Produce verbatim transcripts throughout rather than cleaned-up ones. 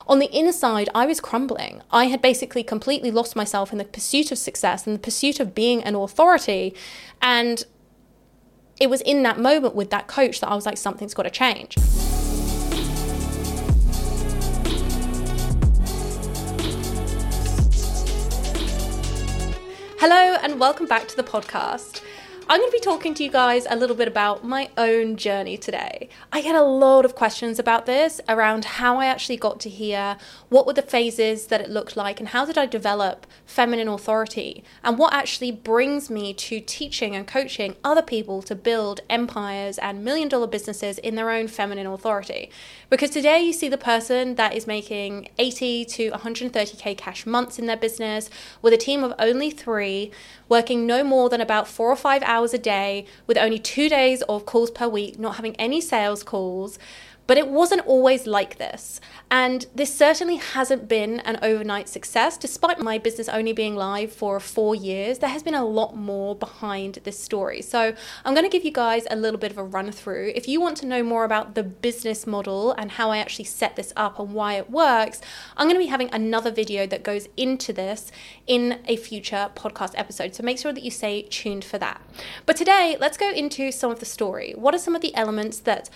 on the inside, I was crumbling. I had basically completely lost myself in the pursuit of success and the pursuit of being an authority. And it was in that moment with that coach that I was like, something's got to change. Hello and welcome back to the podcast. I'm going to be talking to you guys a little bit about my own journey today. I get a lot of questions about this, around how I actually got to here, what were the phases that it looked like, and how did I develop feminine authority, and what actually brings me to teaching and coaching other people to build empires and million dollar businesses in their own feminine authority. Because today you see the person that is making eighty to one hundred thirty K cash months in their business with a team of only three, working no more than about four or five hours a day, with only two days of calls per week, not having any sales calls. But it wasn't always like this. And this certainly hasn't been an overnight success. Despite my business only being live for four years, there has been a lot more behind this story. So I'm going to give you guys a little bit of a run through. If you want to know more about the business model and how I actually set this up and why it works, I'm going to be having another video that goes into this in a future podcast episode. So make sure that you stay tuned for that. But today, let's go into some of the story. What are some of the elements that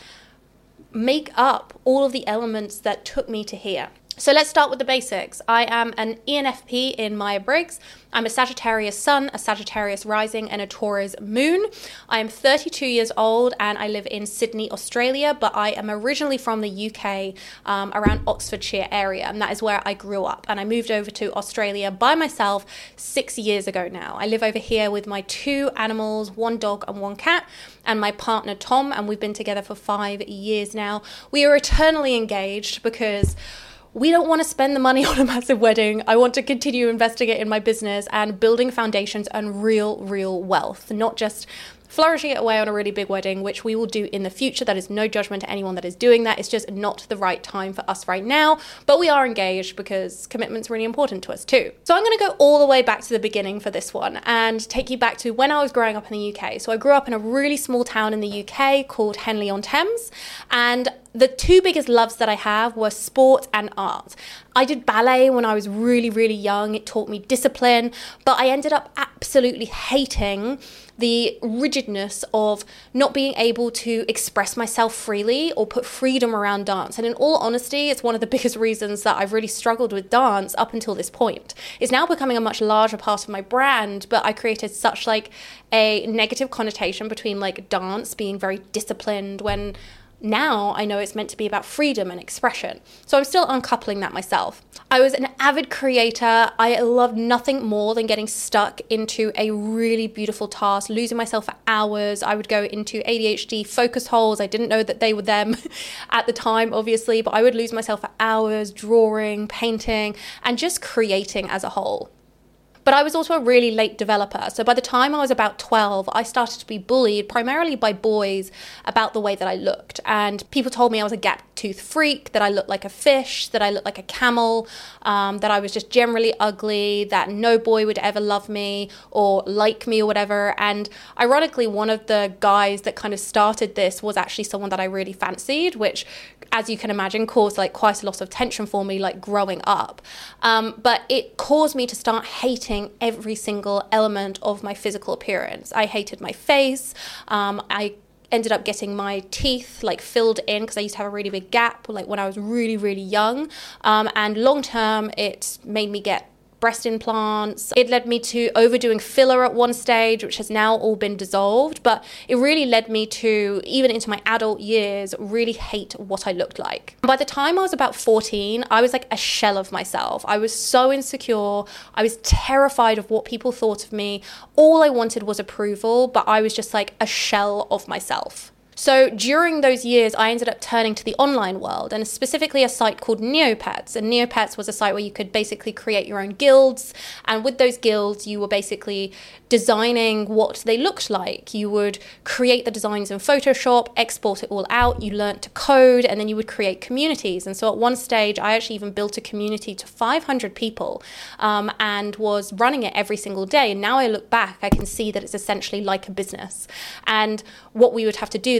make up all of the elements that took me to here? So let's start with the basics. I am an E N F P in Myers-Briggs. I'm a Sagittarius sun, a Sagittarius rising, and a Taurus moon. I am thirty-two years old and I live in Sydney, Australia, but I am originally from the U K, um, around Oxfordshire area, and that is where I grew up. And I moved over to Australia by myself six years ago now. I live over here with my two animals, one dog and one cat, and my partner Tom, and we've been together for five years now. We are eternally engaged because we don't want to spend the money on a massive wedding. I want to continue investing it in my business and building foundations and real, real wealth, not just flourishing it away on a really big wedding, which we will do in the future. That is no judgment to anyone that is doing that. It's just not the right time for us right now, but we are engaged because commitment's really important to us too. So I'm going to go all the way back to the beginning for this one and take you back to when I was growing up in the U K. So I grew up in a really small town in the U K called Henley-on-Thames, and the two biggest loves that I have were sport and art. I did ballet when I was really, really young. It taught me discipline, but I ended up absolutely hating the rigidness of not being able to express myself freely or put freedom around dance. And in all honesty, it's one of the biggest reasons that I've really struggled with dance up until this point. It's now becoming a much larger part of my brand, but I created such like a negative connotation between like dance being very disciplined when now I know it's meant to be about freedom and expression. So I'm still uncoupling that myself. I was an avid creator. I loved nothing more than getting stuck into a really beautiful task, losing myself for hours. I would go into A D H D focus holes. I didn't know that they were them at the time, obviously, but I would lose myself for hours drawing, painting, and just creating as a whole. But I was also a really late developer. So by the time I was about twelve, I started to be bullied primarily by boys about the way that I looked. And people told me I was a gap-toothed freak, that I looked like a fish, that I looked like a camel, um, that I was just generally ugly, that no boy would ever love me or like me or whatever. And ironically, one of the guys that kind of started this was actually someone that I really fancied, which, as you can imagine, caused like quite a lot of tension for me, like growing up. Um, but it caused me to start hating every single element of my physical appearance. I hated my face. Um, I ended up getting my teeth like filled in because I used to have a really big gap like when I was really, really young. Um, and long term, it made me get breast implants. It led me to overdoing filler at one stage, which has now all been dissolved, but it really led me to, even into my adult years, really hate what I looked like. By the time I was about fourteen, I was like a shell of myself. I was so insecure. I was terrified of what people thought of me. All I wanted was approval, but I was just like a shell of myself. So during those years, I ended up turning to the online world, and specifically a site called Neopets. And Neopets was a site where you could basically create your own guilds. And with those guilds, you were basically designing what they looked like. You would create the designs in Photoshop, export it all out. You learnt to code, and then you would create communities. And so at one stage, I actually even built a community to five hundred people um, and was running it every single day. And now I look back, I can see that it's essentially like a business. And what we would have to do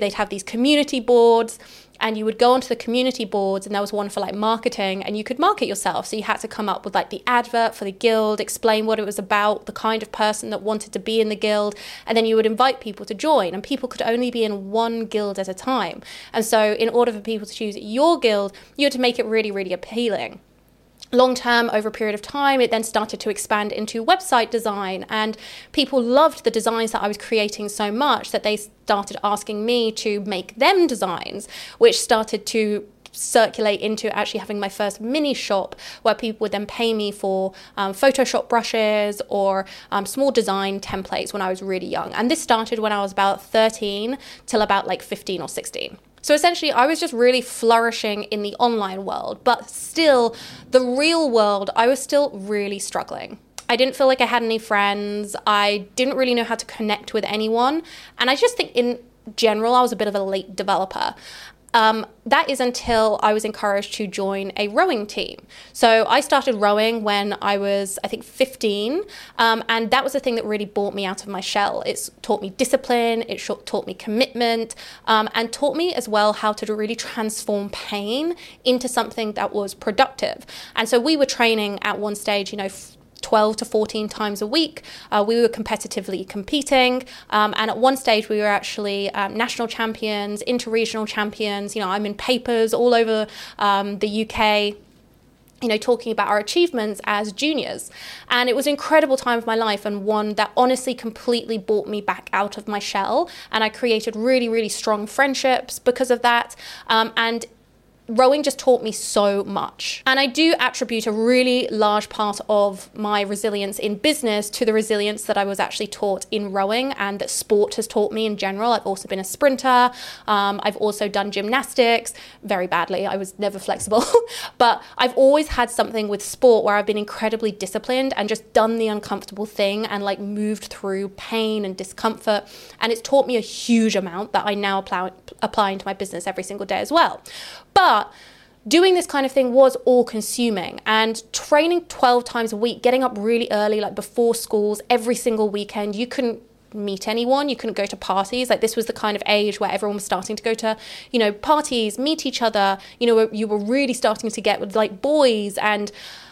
they'd have these community boards, and you would go onto the community boards, and there was one for like marketing, and you could market yourself. So you had to come up with like the advert for the guild, explain what it was about, the kind of person that wanted to be in the guild, and then you would invite people to join, and people could only be in one guild at a time. And so in order for people to choose your guild, you had to make it really, really appealing. Long term, over a period of time, it then started to expand into website design, and people loved the designs that I was creating so much that they started asking me to make them designs, which started to circulate into actually having my first mini shop, where people would then pay me for um, Photoshop brushes or um, small design templates when I was really young. And this started when I was about thirteen till about like fifteen or sixteen. So essentially, I was just really flourishing in the online world, but still, the real world, I was still really struggling. I didn't feel like I had any friends. I didn't really know how to connect with anyone. And I just think in general, I was a bit of a late developer. Um, that is until I was encouraged to join a rowing team. So I started rowing when I was, I think, fifteen. Um, and that was the thing that really brought me out of my shell. It's taught me discipline, it taught me commitment, um, and taught me as well how to really transform pain into something that was productive. And so we were training at one stage, you know, twelve to fourteen times a week. Uh, we were competitively competing. Um, and at one stage, we were actually um, national champions, inter-regional champions. You know, I'm in papers all over um, the U K, you know, talking about our achievements as juniors. And it was an incredible time of my life, and one that honestly completely brought me back out of my shell. And I created really, really strong friendships because of that. Um, and rowing just taught me so much. And I do attribute a really large part of my resilience in business to the resilience that I was actually taught in rowing, and that sport has taught me in general. I've also been a sprinter. Um, I've also done gymnastics very badly. I was never flexible. But I've always had something with sport where I've been incredibly disciplined and just done the uncomfortable thing and like moved through pain and discomfort. And it's taught me a huge amount that I now apply, apply into my business every single day as well. But doing this kind of thing was all consuming, and training twelve times a week, getting up really early, like before schools, every single weekend. You couldn't meet anyone. You couldn't go to parties. Like, this was the kind of age where everyone was starting to go to, you know, parties, meet each other. You know, you were really starting to get with like boys, and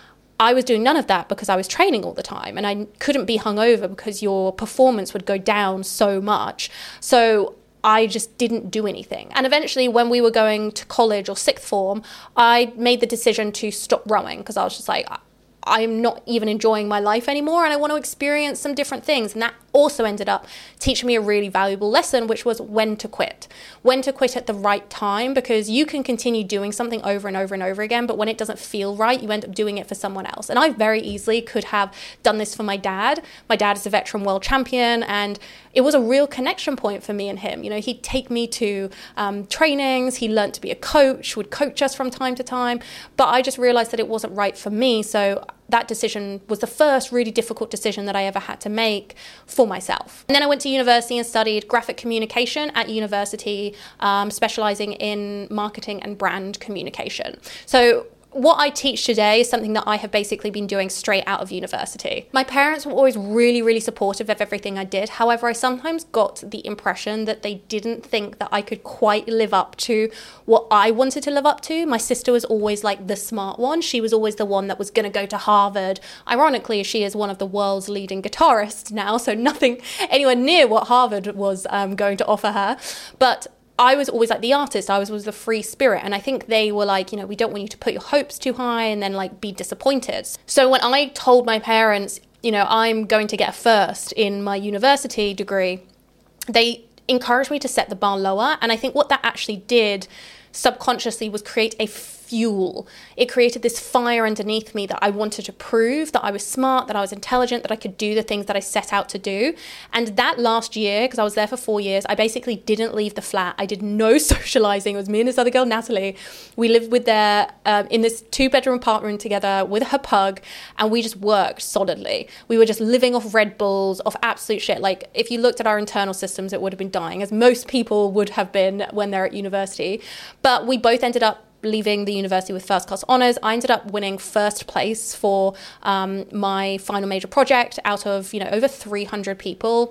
I was doing none of that because I was training all the time, and I couldn't be hungover because your performance would go down so much. So I just didn't do anything. And eventually, when we were going to college or sixth form, I made the decision to stop rowing because I was just like, I'm not even enjoying my life anymore, and I want to experience some different things. And that also ended up teaching me a really valuable lesson, which was when to quit. When to quit at the right time, because you can continue doing something over and over and over again, but when it doesn't feel right, you end up doing it for someone else. And I very easily could have done this for my dad. My dad is a veteran world champion, and it was a real connection point for me and him. You know, he'd take me to um, trainings, he learned to be a coach, would coach us from time to time, but I just realized that it wasn't right for me. So that decision was the first really difficult decision that I ever had to make for myself. And then I went to university and studied graphic communication at university, um, specializing in marketing and brand communication. So what I teach today is something that I have basically been doing straight out of university. My parents were always really, really supportive of everything I did. However, I sometimes got the impression that they didn't think that I could quite live up to what I wanted to live up to. My sister was always like the smart one. She was always the one that was going to go to Harvard. Ironically, she is one of the world's leading guitarists now, so nothing anywhere near what Harvard was um, going to offer her. But I was always like the artist. I was, was the free spirit. And I think they were like, you know, we don't want you to put your hopes too high and then like be disappointed. So when I told my parents, you know, I'm going to get a first in my university degree, they encouraged me to set the bar lower. And I think what that actually did subconsciously was create a fuel. It created this fire underneath me that I wanted to prove that I was smart, that I was intelligent, that I could do the things that I set out to do. And that last year, because I was there for four years, I basically didn't leave the flat. I did no socializing. It was me and this other girl, Natalie. We lived with their um, in this two-bedroom apartment together with her pug, and we just worked solidly. We were just living off Red Bulls, off absolute shit. Like, if you looked at our internal systems, it would have been dying, as most people would have been when they're at university. But we both ended up leaving the university with first class honours. I ended up winning first place for um, my final major project out of, you know, over three hundred people.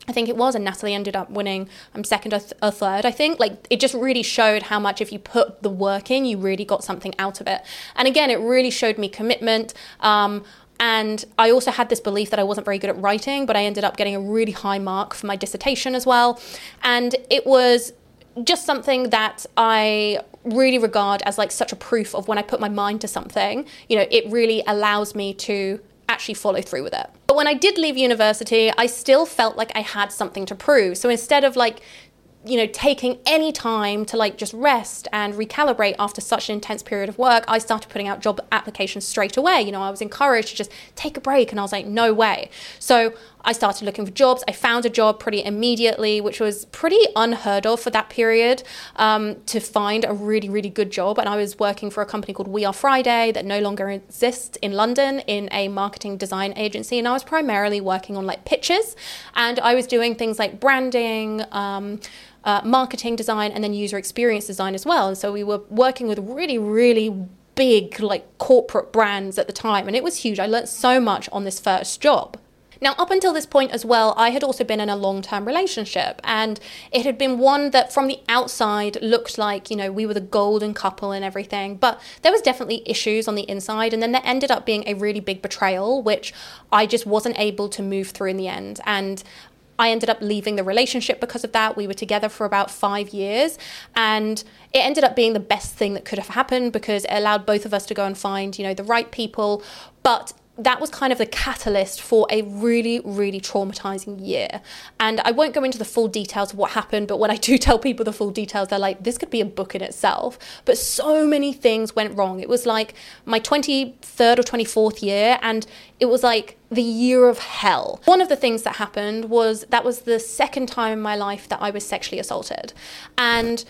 I think it was, and Natalie ended up winning um, second or, th- or third, I think. Like, it just really showed how much if you put the work in, you really got something out of it. And again, it really showed me commitment. Um, and I also had this belief that I wasn't very good at writing, but I ended up getting a really high mark for my dissertation as well. And it was just something that I really regard as like such a proof of when I put my mind to something, you know, it really allows me to actually follow through with it. But when I did leave university, I still felt like I had something to prove. So instead of like, you know, taking any time to like just rest and recalibrate after such an intense period of work, I started putting out job applications straight away. You know, I was encouraged to just take a break, and I was like, no way. So I started looking for jobs. I found a job pretty immediately, which was pretty unheard of for that period, um, to find a really, really good job. And I was working for a company called We Are Friday that no longer exists in London, in a marketing design agency. And I was primarily working on like pitches, and I was doing things like branding, um, uh, marketing design, and then user experience design as well. And so we were working with really, really big like corporate brands at the time. And it was huge. I learned so much on this first job. Now, up until this point as well, I had also been in a long-term relationship, and it had been one that from the outside looked like, you know, we were the golden couple and everything, but there was definitely issues on the inside. And then there ended up being a really big betrayal, which I just wasn't able to move through in the end. And I ended up leaving the relationship because of that. We were together for about five years, and it ended up being the best thing that could have happened because it allowed both of us to go and find, you know, the right people. But that was kind of the catalyst for a really, really traumatizing year. And I won't go into the full details of what happened, but when I do tell people the full details, they're like, this could be a book in itself. But so many things went wrong. It was like my twenty-third or twenty-fourth year, and it was like the year of hell. One of the things that happened was that was the second time in my life that I was sexually assaulted. And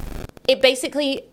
it basically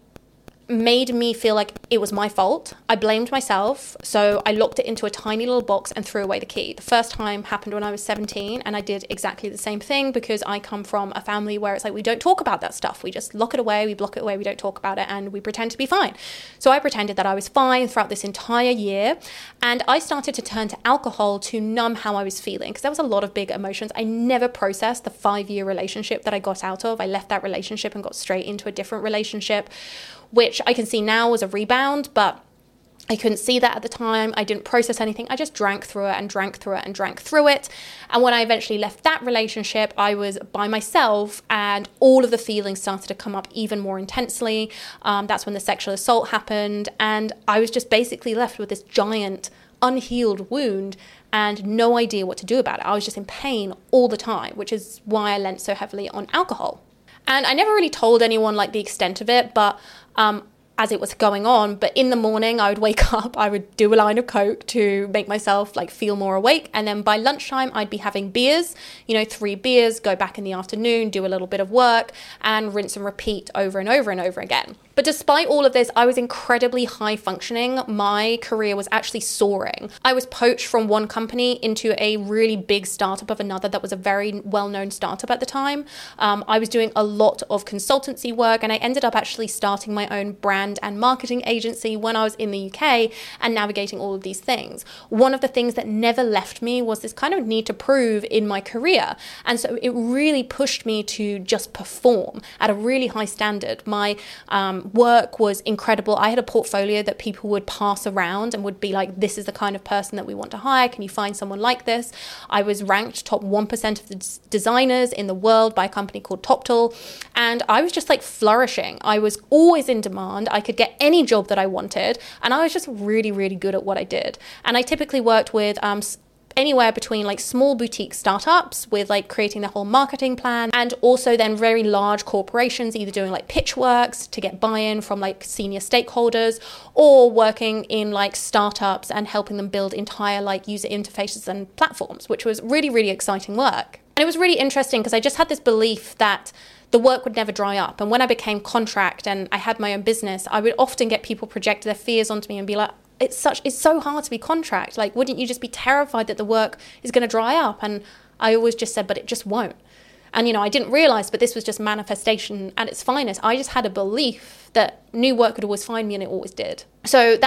made me feel like it was my fault. I blamed myself, so I locked it into a tiny little box and threw away the key. The first time happened when I was seventeen, and I did exactly the same thing because I come from a family where it's like we don't talk about that stuff. We just lock it away, we block it away, we don't talk about it, and we pretend to be fine. So I pretended that I was fine throughout this entire year, and I started to turn to alcohol to numb how I was feeling because there was a lot of big emotions. I never processed the five-year relationship that I got out of. I left that relationship and got straight into a different relationship, which I can see now was a rebound, but I couldn't see that at the time. I didn't process anything. I just drank through it and drank through it and drank through it. And when I eventually left that relationship, I was by myself, and all of the feelings started to come up even more intensely. Um, that's when the sexual assault happened. And I was just basically left with this giant unhealed wound and no idea what to do about it. I was just in pain all the time, which is why I lent so heavily on alcohol. And I never really told anyone like the extent of it, but um, as it was going on, but in the morning I would wake up, I would do a line of Coke to make myself like feel more awake. And then by lunchtime, I'd be having beers, you know, three beers, go back in the afternoon, do a little bit of work and rinse and repeat over and over and over again. But despite all of this, I was incredibly high functioning. My career was actually soaring. I was poached from one company into a really big startup of another that was a very well-known startup at the time. Um, I was doing a lot of consultancy work, and I ended up actually starting my own brand and marketing agency when I was in the U K and navigating all of these things. One of the things that never left me was this kind of need to prove in my career. And so it really pushed me to just perform at a really high standard. My um, work was incredible. I had a portfolio that people would pass around and would be like, this is the kind of person that we want to hire. Can you find someone like this? I was ranked top one percent of the d- designers in the world by a company called TopTool. And I was just like flourishing. I was always in demand. I could get any job that I wanted. And I was just really, really good at what I did. And I typically worked with um, anywhere between like small boutique startups with like creating the whole marketing plan, and also then very large corporations either doing like pitch works to get buy-in from like senior stakeholders, or working in like startups and helping them build entire like user interfaces and platforms, which was really, really exciting work. And it was really interesting because I just had this belief that the work would never dry up. And when I became contract and I had my own business, I would often get people project their fears onto me and be like, it's such, it's so hard to be contract. Like, wouldn't you just be terrified that the work is going to dry up? And I always just said, but it just won't. And, you know, I didn't realize, but this was just manifestation at its finest. I just had a belief that new work would always find me, and it always did. So that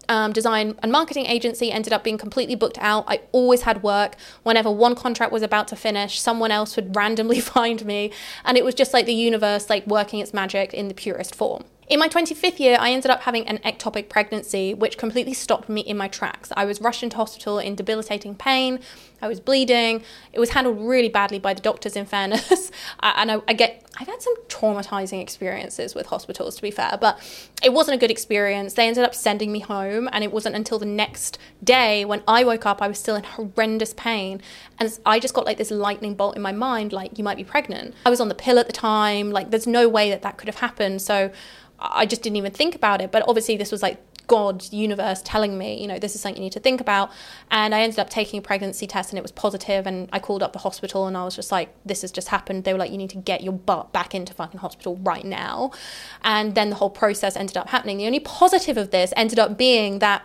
um, design and marketing agency ended up being completely booked out. I always had work. Whenever one contract was about to finish, someone else would randomly find me. And it was just like the universe, like working its magic in the purest form. In my twenty-fifth year, I ended up having an ectopic pregnancy, which completely stopped me in my tracks. I was rushed into hospital in debilitating pain. I was bleeding. It was handled really badly by the doctors, in fairness. and I, I get, I've had some traumatizing experiences with hospitals, to be fair, but it wasn't a good experience. They ended up sending me home, and it wasn't until the next day when I woke up, I was still in horrendous pain. And I just got like this lightning bolt in my mind, like, you might be pregnant. I was on the pill at the time. Like, there's no way that that could have happened. So I just didn't even think about it. But obviously this was like God's universe telling me, you know, this is something you need to think about. And I ended up taking a pregnancy test and it was positive, and I called up the hospital and I was just like, this has just happened. They were like, you need to get your butt back into fucking hospital right now. And then the whole process ended up happening. The only positive of this ended up being that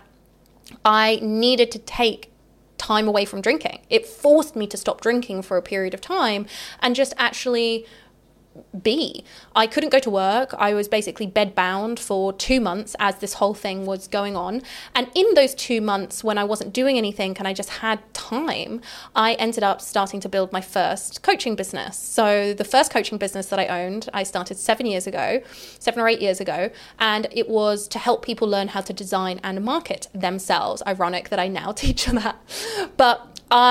I needed to take time away from drinking. It forced me to stop drinking for a period of time and just actually be. I couldn't go to work. I was basically bedbound for two months as this whole thing was going on. And in those two months when I wasn't doing anything and I just had time, I ended up starting to build my first coaching business. So the first coaching business that I owned, I started seven years ago, seven or eight years ago, and it was to help people learn how to design and market themselves. Ironic that I now teach that. But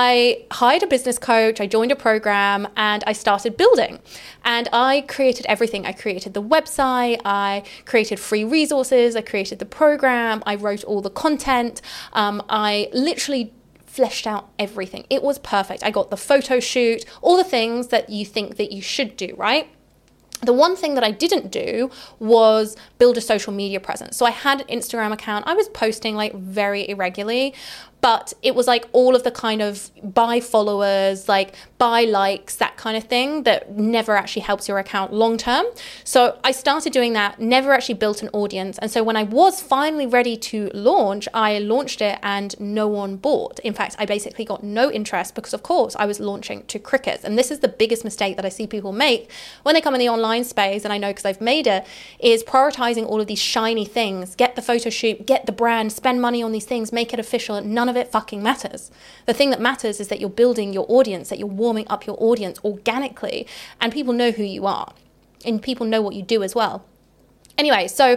I hired a business coach, I joined a program, and I started building. And I created everything. I created the website, I created free resources, I created the program, I wrote all the content. Um, I literally fleshed out everything. It was perfect. I got the photo shoot, all the things that you think that you should do, right? The one thing that I didn't do was build a social media presence. So I had an Instagram account. I was posting like very irregularly, but it was like all of the kind of buy followers, like buy likes, that kind of thing that never actually helps your account long term. So I started doing that, never actually built an audience. And so when I was finally ready to launch, I launched it and no one bought. In fact, I basically got no interest because, of course, I was launching to crickets. And this is the biggest mistake that I see people make when they come in the online space, and I know because I've made it, is prioritizing all of these shiny things. Get the photo shoot, get the brand, spend money on these things, make it official. None of it fucking matters. The thing that matters is that you're building your audience, that you're warming up your audience organically, and people know who you are, and people know what you do as well. Anyway, so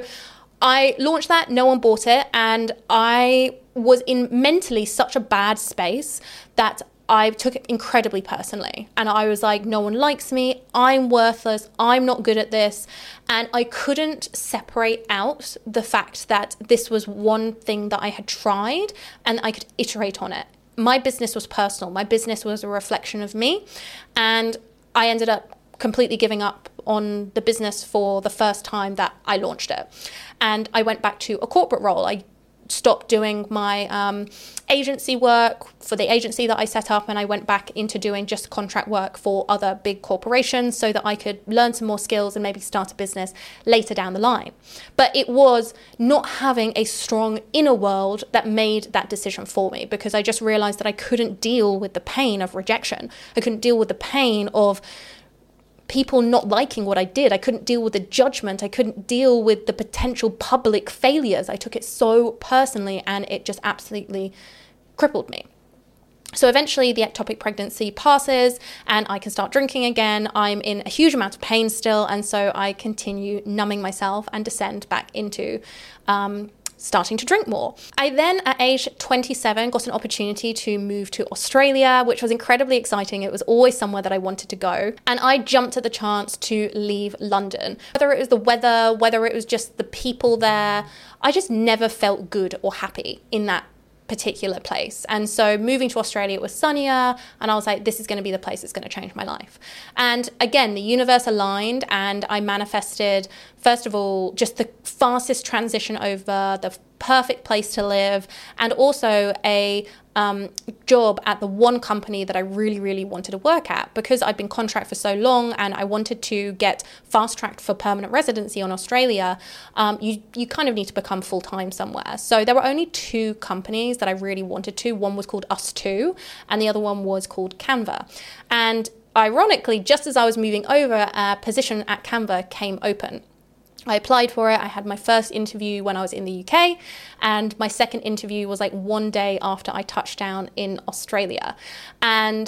I launched that, no one bought it, and I was in mentally such a bad space that I took it incredibly personally, and I was like, no one likes me, I'm worthless, I'm not good at this. And I couldn't separate out the fact that this was one thing that I had tried and I could iterate on it. My business was personal. My business was a reflection of me, and I ended up completely giving up on the business for the first time that I launched it. And I went back to a corporate role. I stopped doing my um, agency work for the agency that I set up, and I went back into doing just contract work for other big corporations so that I could learn some more skills and maybe start a business later down the line. But it was not having a strong inner world that made that decision for me, because I just realized that I couldn't deal with the pain of rejection. I couldn't deal with the pain of people not liking what I did. I couldn't deal with the judgment. I couldn't deal with the potential public failures. I took it so personally, and it just absolutely crippled me. So eventually the ectopic pregnancy passes and I can start drinking again. I'm in a huge amount of pain still, and so I continue numbing myself and descend back into um, starting to drink more. I then, at age twenty-seven, got an opportunity to move to Australia, which was incredibly exciting. It was always somewhere that I wanted to go. And I jumped at the chance to leave London. Whether it was the weather, whether it was just the people there, I just never felt good or happy in that particular place. And so moving to Australia, it was sunnier, and I was like, this is going to be the place that's going to change my life. And again, the universe aligned, and I manifested, first of all, just the fastest transition over, the perfect place to live, and also a um, job at the one company that I really, really wanted to work at, because I'd been contract for so long and I wanted to get fast-tracked for permanent residency on Australia. Um, you, you kind of need to become full-time somewhere. So there were only two companies that I really wanted to. One was called Us Two, and the other one was called Canva. And ironically, just as I was moving over, a position at Canva came open. I applied for it. I had my first interview when I was in the U K, and my second interview was like one day after I touched down in Australia. And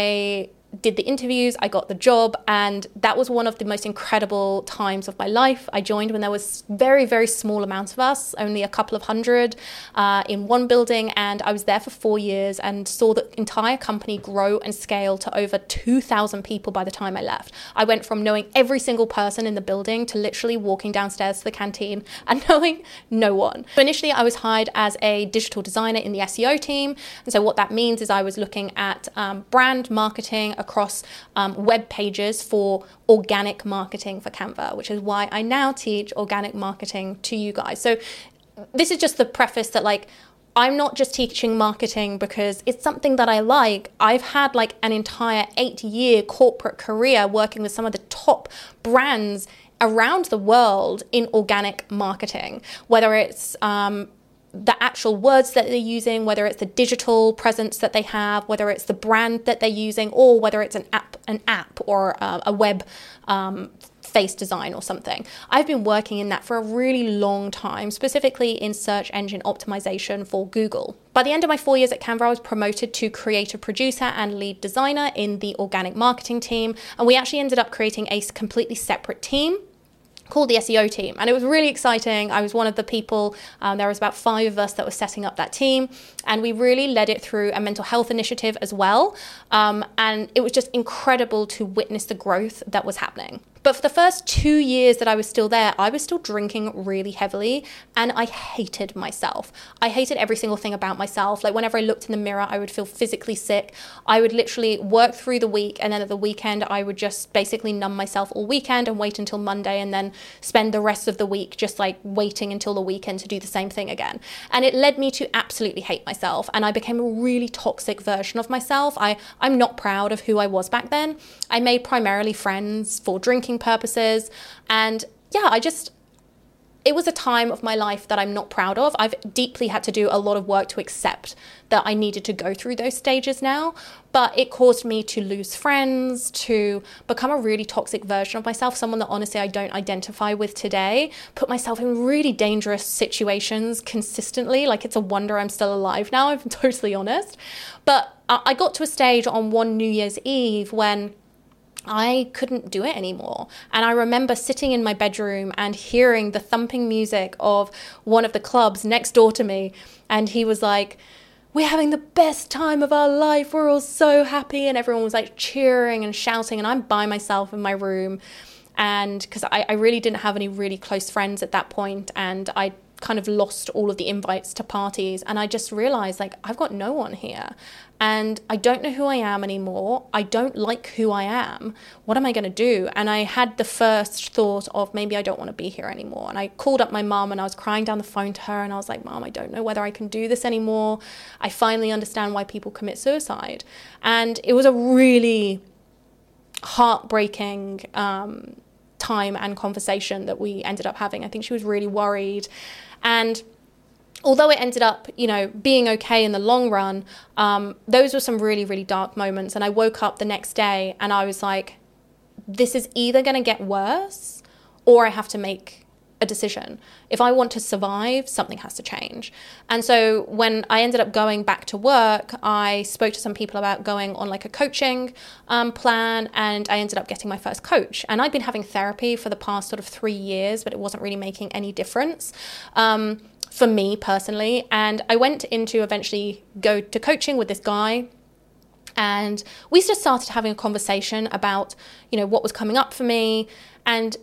I did the interviews, I got the job, and that was one of the most incredible times of my life. I joined when there was very, very small amounts of us, only a couple of hundred uh, in one building, and I was there for four years and saw the entire company grow and scale to over two thousand people by the time I left. I went from knowing every single person in the building to literally walking downstairs to the canteen and knowing no one. So initially, I was hired as a digital designer in the S E O team, and so what that means is I was looking at um, brand marketing across um, web pages for organic marketing for Canva, which is why I now teach organic marketing to you guys. So this is just the preface that like, I'm not just teaching marketing because it's something that I like. I've had like an entire eight year corporate career working with some of the top brands around the world in organic marketing, whether it's um, the actual words that they're using, whether it's the digital presence that they have, whether it's the brand that they're using, or whether it's an app, an app or uh, a web um, face design or something. I've been working in that for a really long time, specifically in search engine optimization for Google. By the end of my four years at Canva, I was promoted to creative producer and lead designer in the organic marketing team, and we actually ended up creating a completely separate team called the S E O team. And it was really exciting. I was one of the people, um, there was about five of us that were setting up that team. And we really led it through a mental health initiative as well. Um, and it was just incredible to witness the growth that was happening. But for the first two years that I was still there, I was still drinking really heavily, and I hated myself. I hated every single thing about myself. Like whenever I looked in the mirror, I would feel physically sick. I would literally work through the week, and then at the weekend, I would just basically numb myself all weekend and wait until Monday, and then spend the rest of the week just like waiting until the weekend to do the same thing again. And it led me to absolutely hate myself, and I became a really toxic version of myself. I, I'm not proud of who I was back then. I made primarily friends for drinking purposes, and yeah, I just, it was a time of my life that I'm not proud of. I've deeply had to do a lot of work to accept that I needed to go through those stages now, but it caused me to lose friends, to become a really toxic version of myself, someone that honestly I don't identify with today, put myself in really dangerous situations consistently. Like it's a wonder I'm still alive now, if I'm totally honest. But I got to a stage on one New Year's Eve when I couldn't do it anymore. And I remember sitting in my bedroom and hearing the thumping music of one of the clubs next door to me. And he was like, "We're having the best time of our life. We're all so happy." And everyone was like cheering and shouting. And I'm by myself in my room. And because I, I really didn't have any really close friends at that point, and I kind of lost all of the invites to parties, and I just realized like I've got no one here and I don't know who I am anymore. I don't like who I am. What am I going to do? And I had the first thought of maybe I don't want to be here anymore. And I called up my mum and I was crying down the phone to her, and I was like, "Mom, I don't know whether I can do this anymore. I finally understand why people commit suicide." And it was a really heartbreaking um time and conversation that we ended up having. I think she was really worried. And although it ended up, you know, being okay in the long run, um, those were some really, really dark moments. And I woke up the next day and I was like, this is either going to get worse or I have to make a decision. If I want to survive, something has to change. And so when I ended up going back to work, I spoke to some people about going on like a coaching um, plan, and I ended up getting my first coach. And I'd been having therapy for the past sort of three years, but it wasn't really making any difference um, for me personally. And I went into eventually go to coaching with this guy. And we just started having a conversation about, you know, what was coming up for me. And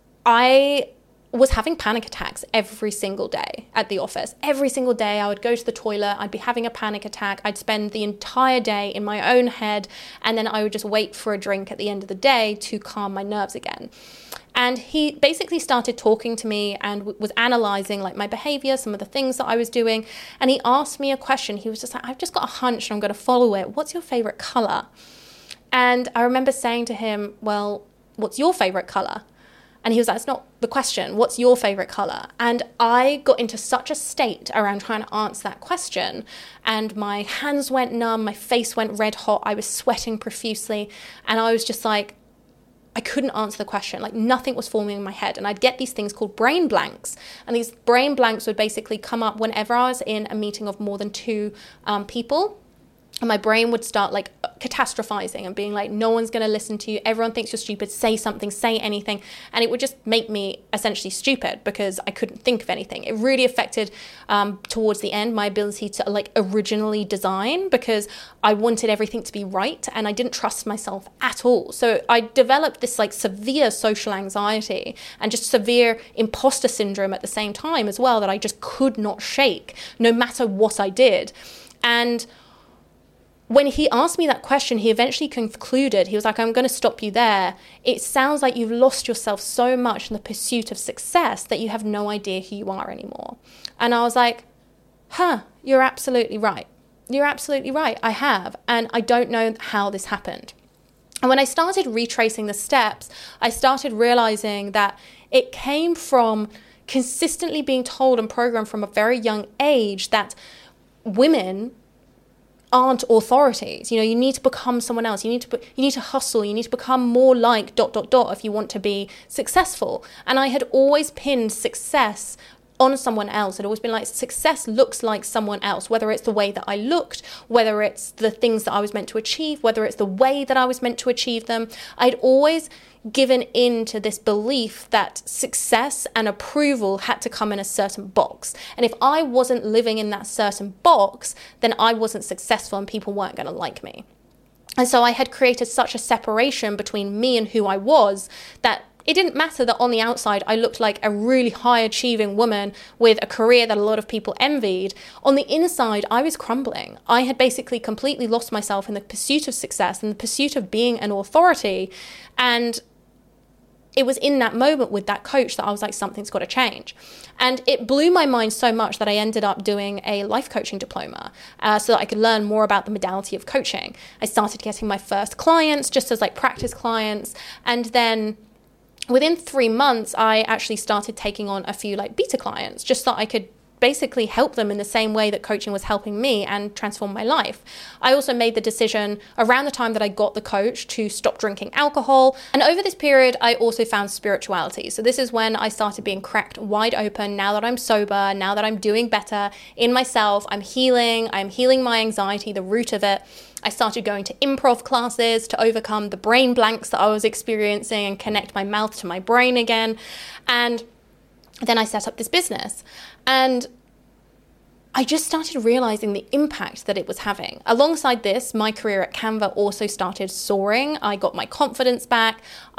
I was having panic attacks every single day at the office. Every single day I would go to the toilet, I'd be having a panic attack, I'd spend the entire day in my own head, and then I would just wait for a drink at the end of the day to calm my nerves again. And he basically started talking to me and w- was analyzing like my behavior, some of the things that I was doing. And he asked me a question. He was just like, "I've just got a hunch and I'm going to follow it. What's your favorite color?" And I remember saying to him, "Well, what's your favorite color?" And he was like, "That's not the question. What's your favorite color?" And I got into such a state around trying to answer that question. And my hands went numb, my face went red hot, I was sweating profusely. And I was just like, I couldn't answer the question. Like nothing was forming in my head. And I'd get these things called brain blanks. And these brain blanks would basically come up whenever I was in a meeting of more than two um, people. And my brain would start like catastrophizing and being like, no one's going to listen to you. Everyone thinks you're stupid. Say something, say anything. And it would just make me essentially stupid because I couldn't think of anything. It really affected um, towards the end my ability to like originally design because I wanted everything to be right and I didn't trust myself at all. So I developed this like severe social anxiety and just severe imposter syndrome at the same time as well that I just could not shake no matter what I did. And when he asked me that question, he eventually concluded, he was like, I'm going to stop you there. It sounds like you've lost yourself so much in the pursuit of success that you have no idea who you are anymore. And I was like, huh, you're absolutely right. You're absolutely right. I have. And I don't know how this happened. And when I started retracing the steps, I started realizing that it came from consistently being told and programmed from a very young age that women aren't authorities. You know, you need to become someone else. You need to be, you need to hustle. You need to become more like dot, dot, dot if you want to be successful. And I had always pinned success on someone else. I'd always been like, success looks like someone else, whether it's the way that I looked, whether it's the things that I was meant to achieve, whether it's the way that I was meant to achieve them. I'd always given in to this belief that success and approval had to come in a certain box. And if I wasn't living in that certain box, then I wasn't successful and people weren't going to like me. And so I had created such a separation between me and who I was that it didn't matter that on the outside I looked like a really high achieving woman with a career that a lot of people envied. On the inside, I was crumbling. I had basically completely lost myself in the pursuit of success and the pursuit of being an authority. And it was in that moment with that coach that I was like, something's got to change. And it blew my mind so much that I ended up doing a life coaching diploma uh, so that I could learn more about the modality of coaching. I started getting my first clients just as like practice clients. And then within three months, I actually started taking on a few like beta clients just so I could basically help them in the same way that coaching was helping me and transform my life. I also made the decision around the time that I got the coach to stop drinking alcohol. And over this period, I also found spirituality. So this is when I started being cracked wide open. Now that I'm sober, now that I'm doing better in myself, I'm healing, I'm healing my anxiety, the root of it. I started going to improv classes to overcome the brain blanks that I was experiencing and connect my mouth to my brain again. And then I set up this business. And I just started realizing the impact that it was having. Alongside this, my career at Canva also started soaring. I got my confidence back.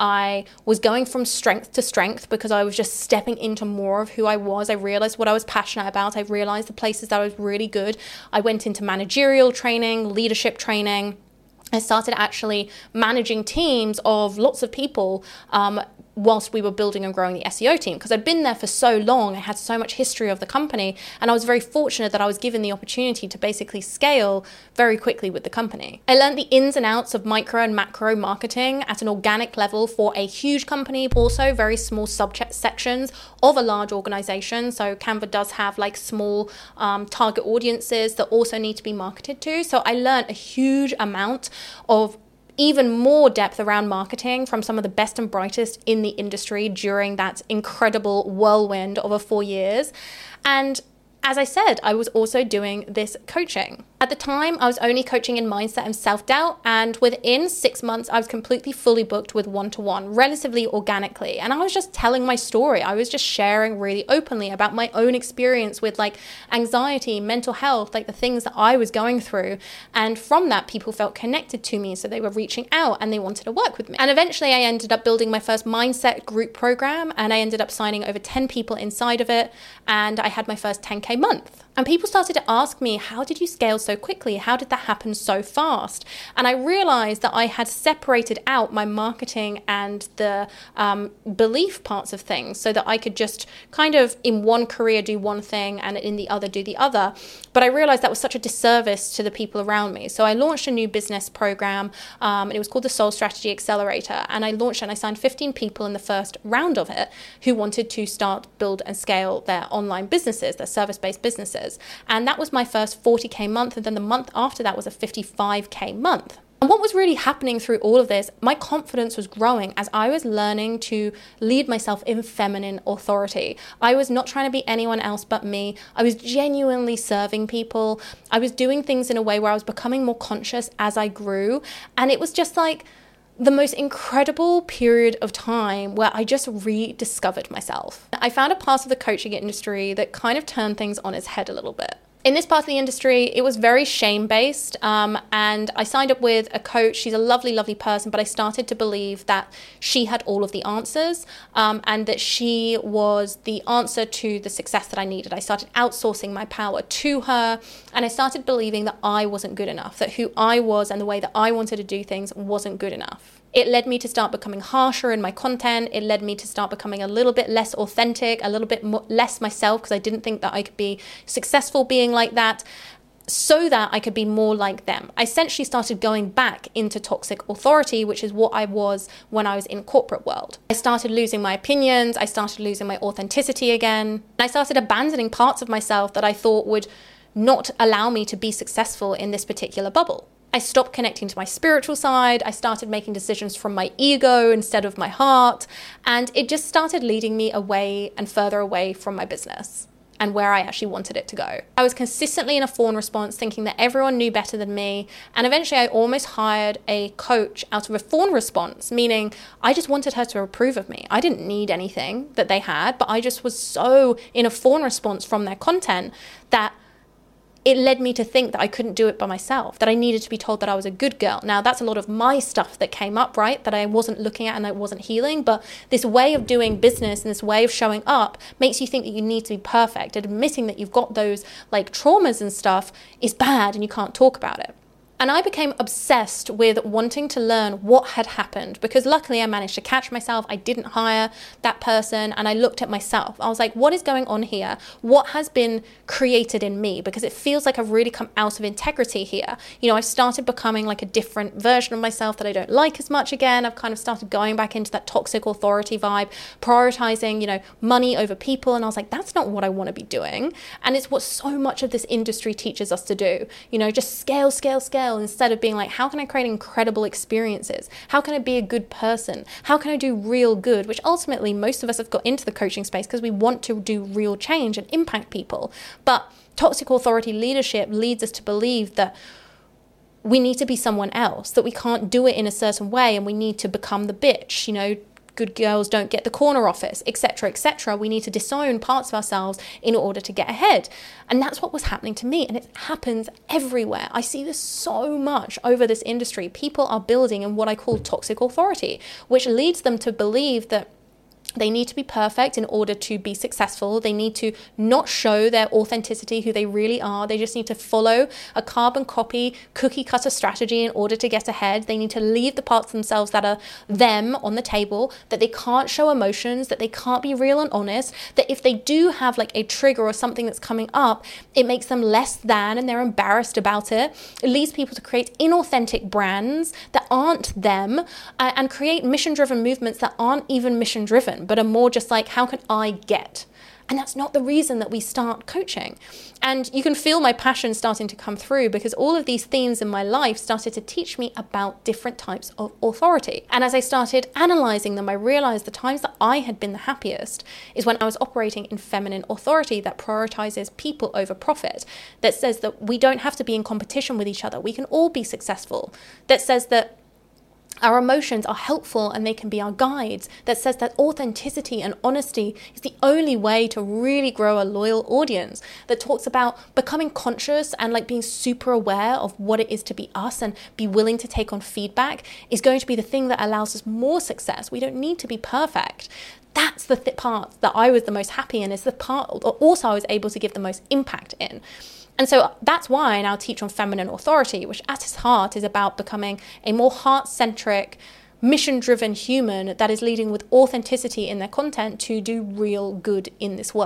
I was going from strength to strength because I was just stepping into more of who I was. I realized what I was passionate about. I realized the places that I was really good. I went into managerial training, leadership training. I started actually managing teams of lots of people um, whilst we were building and growing the S E O team, because I'd been there for so long. I had so much history of the company, and I was very fortunate that I was given the opportunity to basically scale very quickly with the company. I learned the ins and outs of micro and macro marketing at an organic level for a huge company, also very small subject sections of a large organization. So Canva does have like small um, target audiences that also need to be marketed to. So I learned a huge amount of even more depth around marketing from some of the best and brightest in the industry during that incredible whirlwind of a four years. And as I said, I was also doing this coaching. At the time, I was only coaching in mindset and self-doubt, and within six months, I was completely fully booked with one-to-one, relatively organically. And I was just telling my story. I was just sharing really openly about my own experience with like anxiety, mental health, like the things that I was going through. And from that, people felt connected to me, so they were reaching out and they wanted to work with me. And eventually, I ended up building my first mindset group program, and I ended up signing over ten people inside of it, and I had my first ten K month. And people started to ask me, how did you scale so quickly? How did that happen so fast? And I realized that I had separated out my marketing and the um, belief parts of things so that I could just kind of in one career do one thing and in the other do the other. But I realized that was such a disservice to the people around me. So I launched a new business program, um, and it was called the Soul Strategy Accelerator. And I launched and I signed fifteen people in the first round of it who wanted to start, build and scale their online businesses, their service-based businesses. And that was my first forty K month. And then the month after that was a fifty-five K month. And what was really happening through all of this, my confidence was growing as I was learning to lead myself in feminine authority. I was not trying to be anyone else but me. I was genuinely serving people. I was doing things in a way where I was becoming more conscious as I grew. And it was just like the most incredible period of time where I just rediscovered myself. I found a part of the coaching industry that kind of turned things on its head a little bit. In this part of the industry, it was very shame-based, um, and I signed up with a coach. She's a lovely, lovely person, but I started to believe that she had all of the answers, um, and that she was the answer to the success that I needed. I started outsourcing my power to her, and I started believing that I wasn't good enough, that who I was and the way that I wanted to do things wasn't good enough. It led me to start becoming harsher in my content. It led me to start becoming a little bit less authentic, a little bit more, less myself, because I didn't think that I could be successful being like that, so that I could be more like them. I essentially started going back into toxic authority, which is what I was when I was in corporate world. I started losing my opinions. I started losing my authenticity again. I started abandoning parts of myself that I thought would not allow me to be successful in this particular bubble. I stopped connecting to my spiritual side. I started making decisions from my ego instead of my heart. And it just started leading me away and further away from my business and where I actually wanted it to go. I was consistently in a fawn response, thinking that everyone knew better than me. And eventually I almost hired a coach out of a fawn response, meaning I just wanted her to approve of me. I didn't need anything that they had, but I just was so in a fawn response from their content that it led me to think that I couldn't do it by myself, that I needed to be told that I was a good girl. Now, that's a lot of my stuff that came up, right? That I wasn't looking at and I wasn't healing. But this way of doing business and this way of showing up makes you think that you need to be perfect. And admitting that you've got those like traumas and stuff is bad and you can't talk about it. And I became obsessed with wanting to learn what had happened, because luckily I managed to catch myself. I didn't hire that person, and I looked at myself. I was like, what is going on here? What has been created in me? Because it feels like I've really come out of integrity here. You know, I've started becoming like a different version of myself that I don't like as much again. I've kind of started going back into that toxic authority vibe, prioritizing, you know, money over people. And I was like, that's not what I want to be doing. And it's what so much of this industry teaches us to do. You know, just scale, scale, scale. Instead of being like, how can I create incredible experiences? How can I be a good person? How can I do real good? Which ultimately most of us have got into the coaching space because we want to do real change and impact people. But toxic authority leadership leads us to believe that we need to be someone else, that we can't do it in a certain way, and we need to become the bitch, you know, good girls don't get the corner office, et cetera, et cetera. We need to disown parts of ourselves in order to get ahead. And that's what was happening to me. And it happens everywhere. I see this so much over this industry. People are building in what I call toxic authority, which leads them to believe that they need to be perfect in order to be successful. They need to not show their authenticity, who they really are. They just need to follow a carbon copy, cookie cutter strategy in order to get ahead. They need to leave the parts of themselves that are them on the table, that they can't show emotions, that they can't be real and honest, that if they do have like a trigger or something that's coming up, it makes them less than and they're embarrassed about it. It leads people to create inauthentic brands that aren't them, uh, and create mission-driven movements that aren't even mission-driven, but are more just like, how can I get? And that's not the reason that we start coaching. And you can feel my passion starting to come through, because all of these themes in my life started to teach me about different types of authority. And as I started analyzing them, I realized the times that I had been the happiest is when I was operating in feminine authority that prioritizes people over profit, that says that we don't have to be in competition with each other. We can all be successful. That says that our emotions are helpful and they can be our guides, that says that authenticity and honesty is the only way to really grow a loyal audience, that talks about becoming conscious and like being super aware of what it is to be us and be willing to take on feedback is going to be the thing that allows us more success. We don't need to be perfect. That's the th- part that I was the most happy in, is the part also I was able to give the most impact in. And so that's why I now teach on feminine authority, which at its heart is about becoming a more heart-centric, mission-driven human that is leading with authenticity in their content to do real good in this world.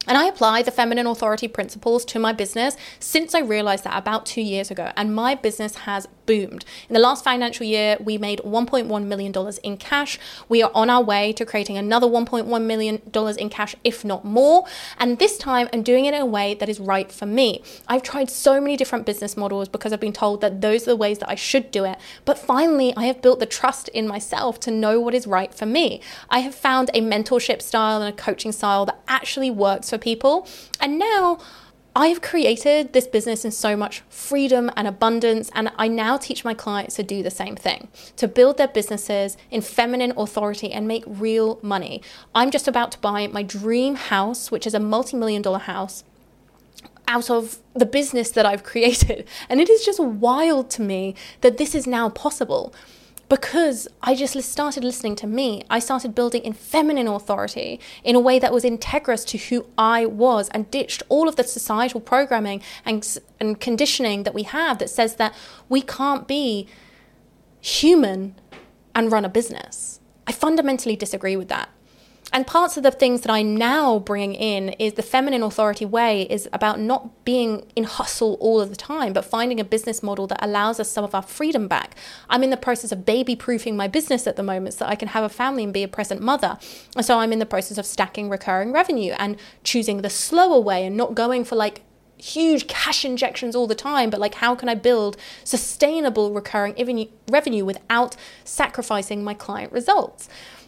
And I apply the feminine authority principles to my business since I realized that about two years ago. And my business has boomed. In the last financial year, we made one point one million dollars in cash. We are on our way to creating another one point one million dollars in cash, if not more. And this time I'm doing it in a way that is right for me. I've tried so many different business models because I've been told that those are the ways that I should do it. But finally, I have built the trust in myself to know what is right for me. I have found a mentorship style and a coaching style that actually works for people. And now I've created this business in so much freedom and abundance, and I now teach my clients to do the same thing, to build their businesses in feminine authority and make real money. I'm just about to buy my dream house, which is a multi-million dollar house, out of the business that I've created. And it is just wild to me that this is now possible. Because I just started listening to me. I started building in feminine authority in a way that was integrous to who I was, and ditched all of the societal programming and, and conditioning that we have that says that we can't be human and run a business. I fundamentally disagree with that. And parts of the things that I'm now bringing in is the feminine authority way is about not being in hustle all of the time, but finding a business model that allows us some of our freedom back. I'm in the process of baby-proofing my business at the moment so that I can have a family and be a present mother. And so I'm in the process of stacking recurring revenue and choosing the slower way and not going for like huge cash injections all the time, but like how can I build sustainable recurring revenue without sacrificing my client results?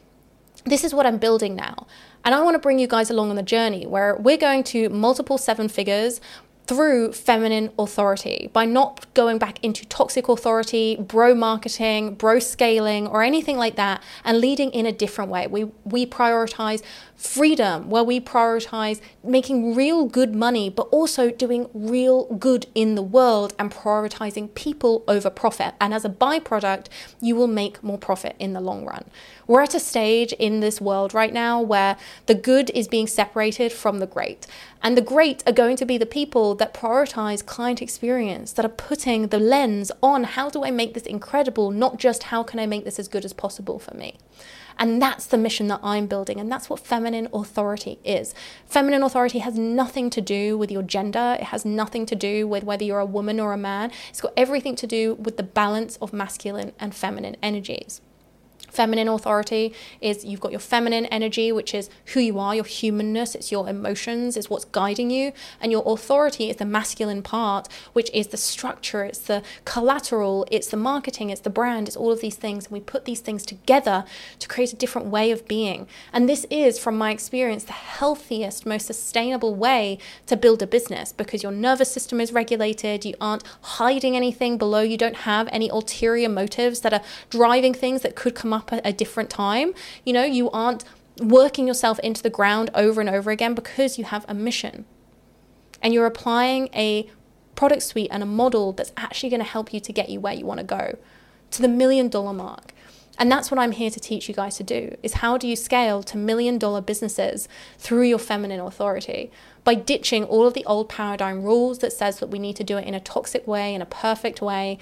This is what I'm building now. And I want to bring you guys along on the journey where we're going to multiple seven figures through feminine authority by not going back into toxic authority, bro marketing, bro scaling, or anything like that, and leading in a different way. We we prioritize freedom, where we prioritize making real good money, but also doing real good in the world and prioritizing people over profit. And as a byproduct, you will make more profit in the long run. We're at a stage in this world right now where the good is being separated from the great. And the great are going to be the people that prioritize client experience, that are putting the lens on how do I make this incredible, not just how can I make this as good as possible for me. And that's the mission that I'm building. And that's what feminine authority is. Feminine authority has nothing to do with your gender. It has nothing to do with whether you're a woman or a man. It's got everything to do with the balance of masculine and feminine energies. Feminine authority is you've got your feminine energy, which is who you are, your humanness, it's your emotions, it's what's guiding you. And your authority is the masculine part, which is the structure, it's the collateral, it's the marketing, it's the brand, it's all of these things. And we put these things together to create a different way of being. And this is, from my experience, the healthiest, most sustainable way to build a business, because your nervous system is regulated, you aren't hiding anything below, you don't have any ulterior motives that are driving things that could come up at a different time. You know, you aren't working yourself into the ground over and over again because you have a mission. And you're applying a product suite and a model that's actually going to help you to get you where you want to go, to the million dollar mark. And that's what I'm here to teach you guys to do, is how do you scale to million dollar businesses through your feminine authority by ditching all of the old paradigm rules that says that we need to do it in a toxic way, in a perfect way,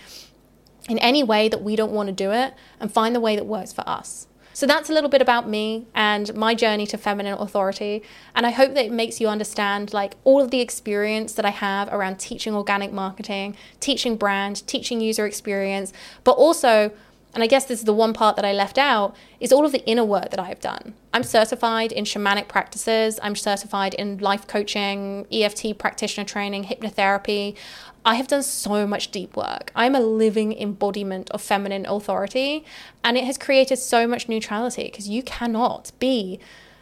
in any way that we don't want to do it, and find the way that works for us. So that's a little bit about me and my journey to feminine authority. And I hope that it makes you understand like all of the experience that I have around teaching organic marketing, teaching brand, teaching user experience, but also, and I guess this is the one part that I left out, is all of the inner work that I've done. I'm certified in shamanic practices. I'm certified in life coaching, E F T practitioner training, hypnotherapy. I have done so much deep work. I'm a living embodiment of feminine authority, and it has created so much neutrality, because you cannot be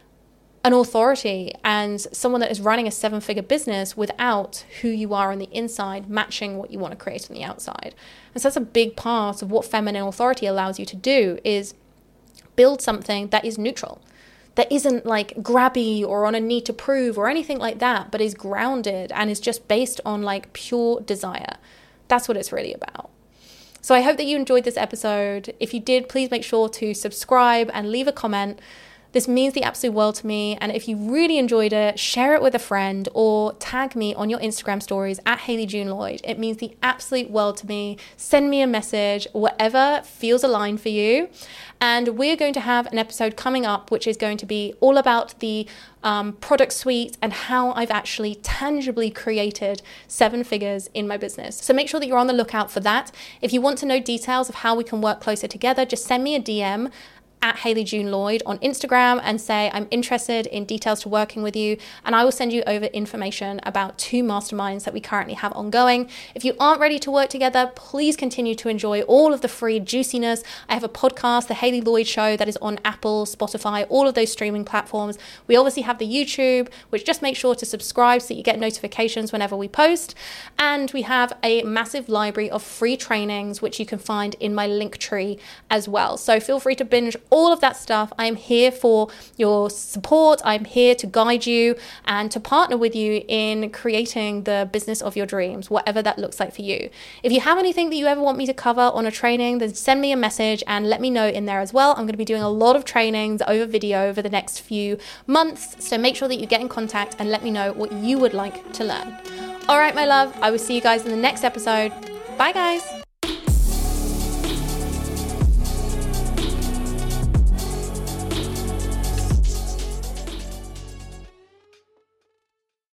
an authority and someone that is running a seven-figure business without who you are on the inside matching what you want to create on the outside. And so that's a big part of what feminine authority allows you to do, is build something that is neutral, that isn't like grabby or on a need to prove or anything like that, but is grounded and is just based on like pure desire. That's what it's really about. So I hope that you enjoyed this episode. If you did, please make sure to subscribe and leave a comment. This means the absolute world to me. And if you really enjoyed it, share it with a friend or tag me on your Instagram stories at Hayley June Lloyd. It means the absolute world to me. Send me a message, whatever feels aligned for you. And we're going to have an episode coming up, which is going to be all about the um, product suite and how I've actually tangibly created seven figures in my business. So make sure that you're on the lookout for that. If you want to know details of how we can work closer together, just send me a D M at Hayley June Lloyd on Instagram and say, I'm interested in details to working with you. And I will send you over information about two masterminds that we currently have ongoing. If you aren't ready to work together, please continue to enjoy all of the free juiciness. I have a podcast, The Hayley Lloyd Show, that is on Apple, Spotify, all of those streaming platforms. We obviously have the YouTube, which just make sure to subscribe so that you get notifications whenever we post. And we have a massive library of free trainings, which you can find in my link tree as well. So feel free to binge all of that stuff. I'm here for your support. I'm here to guide you and to partner with you in creating the business of your dreams, whatever that looks like for you. If you have anything that you ever want me to cover on a training, then send me a message and let me know in there as well. I'm going to be doing a lot of trainings over video over the next few months. So make sure that you get in contact and let me know what you would like to learn. All right, my love, I will see you guys in the next episode. Bye, guys.